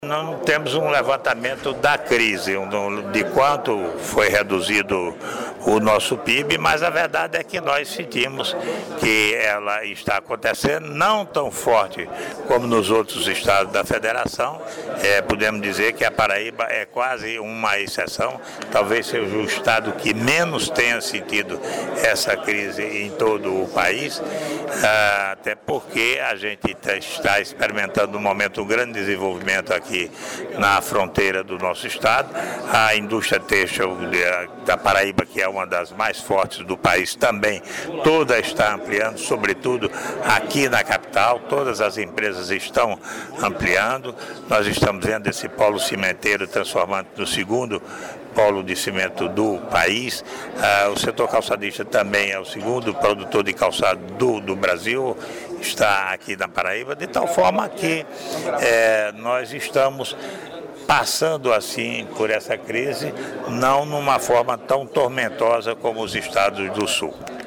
Não temos um levantamento da crise, de quanto foi reduzido o nosso PIB, mas a verdade é que nós sentimos que ela está acontecendo, não tão forte como nos outros estados da federação. Podemos dizer que a Paraíba é quase uma exceção, talvez seja o estado que menos tenha sentido essa crise em todo o país, até porque a gente está experimentando um momento de grande desenvolvimento aqui na fronteira do nosso estado. A indústria têxtil da Paraíba, que é uma das mais fortes do país, também toda está ampliando, sobretudo aqui na capital, todas as empresas estão ampliando. Nós estamos vendo esse polo cimenteiro transformando no segundo polo de cimento do país. O setor calçadista também é o segundo produtor de calçado do Brasil, está aqui na Paraíba, de tal forma que nós estamos passando assim por essa crise, não numa forma tão tormentosa como os estados do Sul.